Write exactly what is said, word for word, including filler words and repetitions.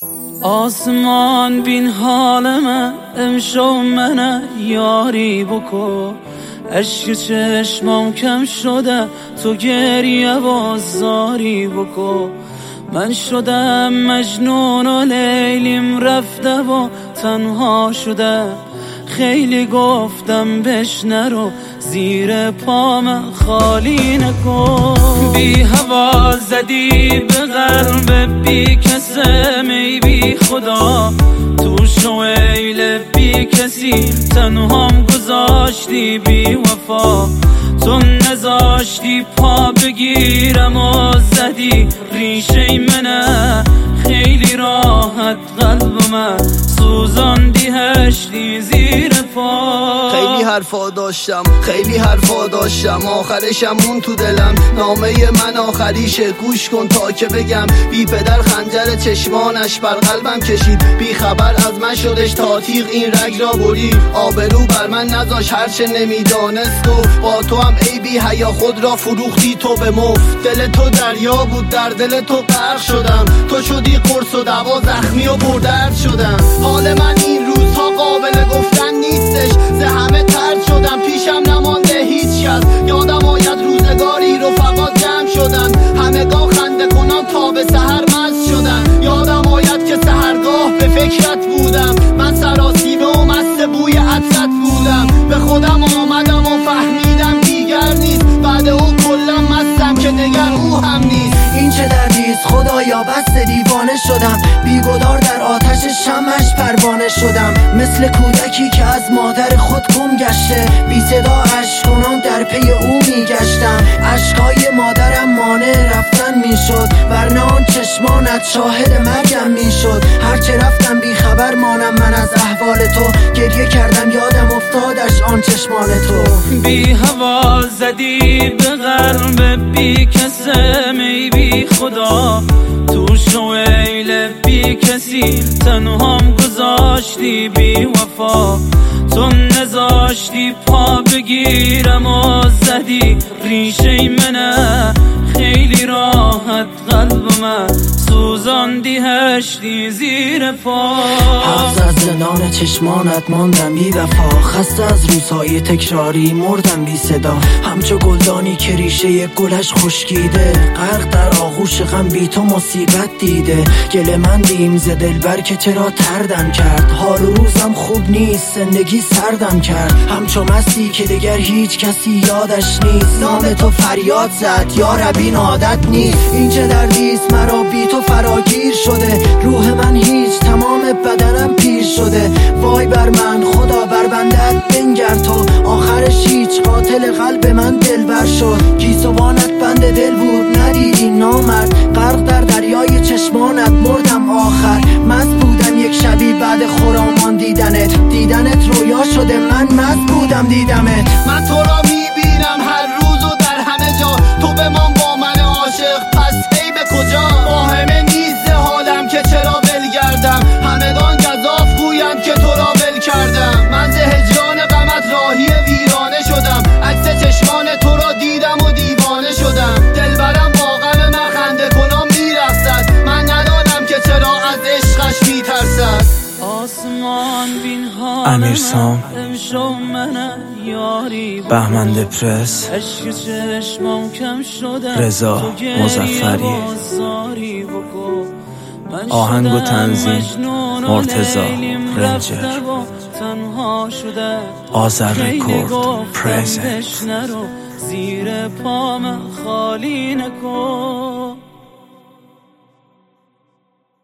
آسمان بین حال من امشو منه یاری بکن. عشق چشمام کم شده تو گریه بازاری بکن. من شدم مجنون و لیلیم رفته و تنها شده. خیلی گفتم بش نرو زیر پام خالی نکن. بی هوا زدی به قلب بی کسم ای بی خدا. تو شویل بی کسی تنهام گذاشتی بی وفا. تو نذاشتی پا بگیرم و زدی ریشه منه. خیلی راحت قلب من سوزاندی هشتی زیر پا. خیلی حرفا داشتم خیلی حرفا داشتم آخرشم مون تو دلم. نامه من آخریشه گوش کن تا که بگم. بی پدر خنجر چشمانش بر قلبم کشید. بی خبر از من شدش تا تیغ این رگ را برید. آبرو بر من نذاش هرچه نمیدانست و با تو هم ای بی حیا خود را فروختی تو به مفت. دل تو دریا بود در دل تو غرق شدم. تو شدی قرص و دوا زخمی و پردرد شدم. حال من این روزها قابل گفتن نیستش. ز همه طرد شدم پیشم نمانده هیچ کس. یادم آید روزگاری رفقا جمع شدن. همگان خنده کنان تا به سحر مست شدن. یادم آید که سحرگاه به فکرت بودم. من سراسیمه و مست بوی عطرت بودم. به خودم آمدم و فهمیدم دیگر نیست. بعد او کلم مستم که دگر او هم نیست. این چه دردیست خدایا بس دیوانه شدم. بیگدار در آتش شمعش پروانه شدم. مثل کودکی که از مادر خود گم گشته. بی صدا اشک کنان در پی او میگشتم. اشکای مادرم مانع رفتن میشد. ورنه آن چشمانت شاهد مرگم میشد. هرچه رفتم بی خبر مانم من از احوال تو. گریه کردم یادم افتادش آن چشمان تو. بی هوا زدی به قلب بی کسم ای بی خدا. تو شویل بی کسی تنهام گذاشتی بی وفا. تو نذاشتی پا بگیرم و زدی ریشه منه. خیلی راحت قلب من سوزاندی هشتی زیر پا. حفظ از زندان چشمانت ماندم بی وفا. خسته از روزهای تکراری مردم بی صدا. همچو گلدانی که ریشه گلش خشکیده. غرق در آغوش غم بی تو مصیبت دیده. گله من دیم ز دلبر که چرا تردم کرد. حال و روزم خوب نیست زندگی سردم کرد. همچو مستی که دگر هیچ کسی یادش نیست. نام تو فریاد زد یا رب این عادت نیست. این چه دردیست مرا بی تو فراگیر شده. روح من هیچ تمام بدنم پیر شده. وای بر من خدا بر بندت بنگر تو. آخرش هیچ قاتل قلب من دلبر شد. گیسوانت بند دل بود ندیدی نامرد. غرق در دریای چشمانت مردم آخر. مست بودم یک شبی بعد خرامان دیدنت. دیدنت رویا شده من مست بودم دیدمت. من تو را میبینم هر روز و در همه جا. تو بمان با من عاشق پس هی به کجا. واهمه نیست حالم که چرا ول گردم. همگان گزاف گویم که تو را ول کردم. من ز هجران غمت راهی ویرانه شدم. عکس چشمان تو را دیدم و دیوانه شدم. دلبرم با غم من خنده کنم میرقصد. من ندانم که چرا از عشقش میترسد. آسمان بین حال امیرسام امشو منه یاری بکن. بهمن دپرس عشق چشمام کم شده رضا مظفری. آهنگ و تنظیم مرتضی رنجر. آذر رکورد پرزنت. زیر پام خالی نکن.